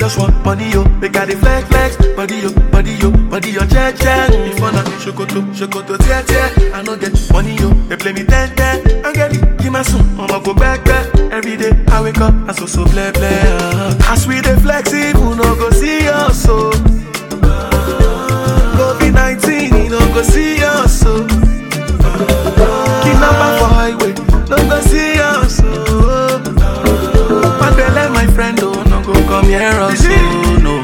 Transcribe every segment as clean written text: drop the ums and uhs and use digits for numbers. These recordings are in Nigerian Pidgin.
just want money, yo. They got the flex, flex. Body, yo, body, yo, body, yo, check, check. If I not shokoto, tear, tear. I no get money, yo. They play me 10, 10. I get it, give my son. I'ma go back, back. Every day I wake up, I so play, play. As we dey flex, who no go see us, so. COVID-19, he no go see us, so. Kidnapper for highway, no go see us, so. My belly, my friend, oh, no go come here, also, no.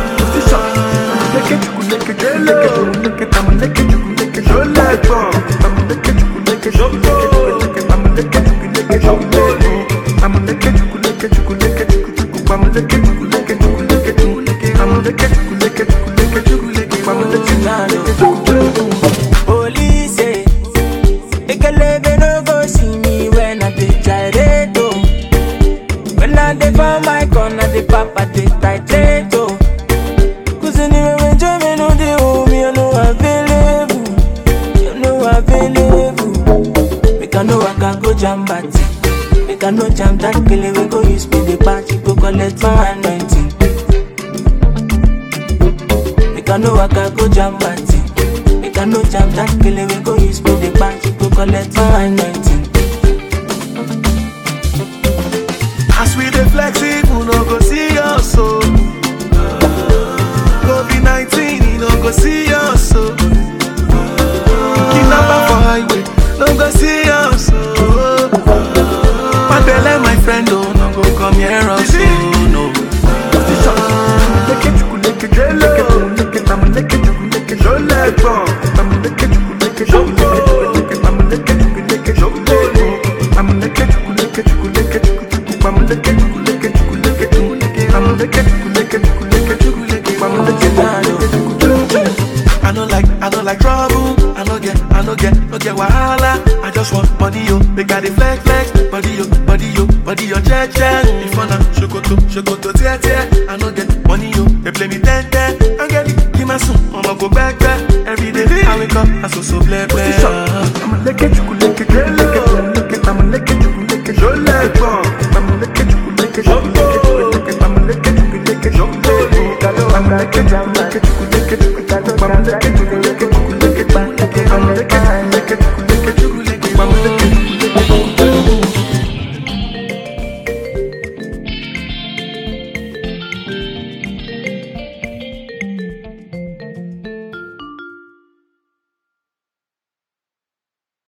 Police say, Ekelebe no go see me when I dey gyrate, oh. When I dey for my corner, the papa dey titrate, oh. Cause anyway when Jimmy no dey home, you know available, you know available. Make I know I can go jam party, make I no jam that kele we go use me the party, go collect my anointing. Make I know I can go jam party, make I no jam that kele we go use me the party, go collect my anointing. As we dey flex, who no go see us, so. COVID-19, he no go see us, so. Kidnapper for highway, no go see us, so. My belly, my friend, oh, no go come here, also, no. I don't like trouble. I no get wahala. I just want money, yo. They got the flex, flex. Body, yo, check, check. If I not shokoto, tear, tear. I no get money, yo. They play me 10, 10. I get it, give my son. I'ma go back, back. Every day I wake up, I so play, play. I'ma lick it, I'ma lick it, I'ma lick it,